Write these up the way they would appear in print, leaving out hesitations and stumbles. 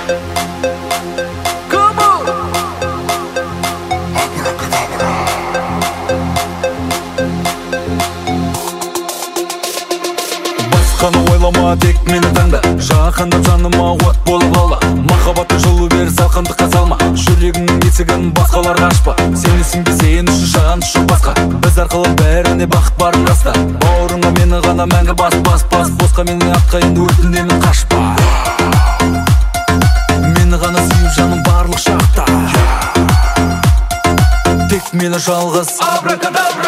Басқаны ойлама, тек мені таңда. Жақындап жаныма от болып аула. Махаббатты жылу бер, салқындыққа салма. Жүрегіңнің есігін басқаларға ашпа. Сенесің бе, сен үшін жан жоқ басқа. Біз арқылы бәріне бақыт барын раста. Бауырыңа мені ғана мәңгі бас. Босқа менің атқа енді өтінемін, қашпа. Мені ғана сүйіп жаным барлық шақта. Тек мені жалғыз. Абракадабра.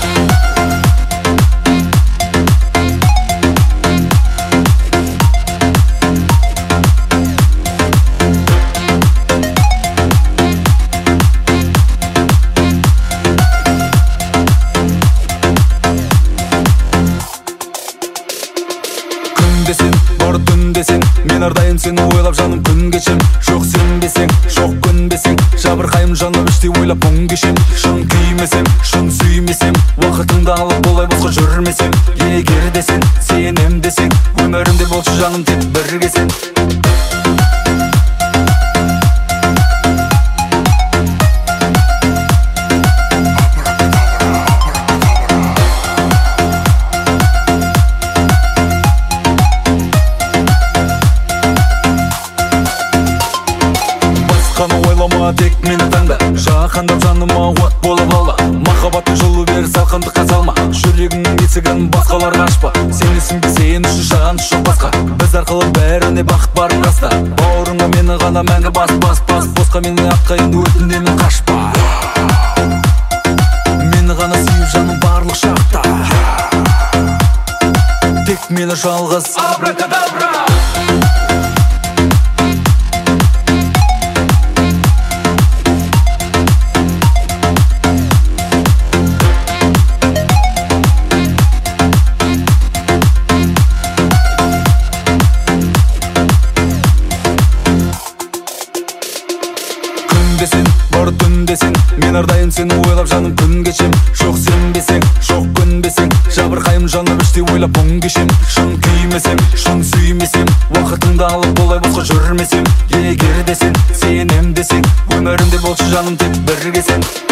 Десең, бар түн десең, мен ардайым сені ойлап жаным күн кешем. Жоқ сенбесең, жоқ көнбесең, жабырқайым жаным іштей ойлап мұң кешем. Шын күймесем, шын сүймесем, уақытыңды алып болай босқа жүрмесем. Егер десең, сенем десең, өмірімде болшы жаным тек бірге сен. Ойлама, тек мені таңда. Жақындап жаныма от болып аула. Махаббатты жылу бер, салқындыққа салма. Жүрегіңнің есігін басқаларға ашпа. Сенесің бе, сен үшін жан жоқ басқа. Біз арқылы бәріне бақыт барын раста. Бауырыңа мені ғана мәңгі бас. Босқа менің атқа енді өтінемін, қашпа. Мені ғана сүйіп жаным барлық шақта. Тек мені жалғыз. Абракадабра. Десең, бар түн десең, мен ардайым сені ойлап жаным күн кешем. Жоқ сенбесең, жоқ көнбесең, жабырқайым жаным іштей ойлап мұң кешем. Шын күймесем, шын сүймесем, уақытыңды алып болай босқа жүрмесем. Егер десең, сенем десең, өмірімде болшы жаным тек бірге сен.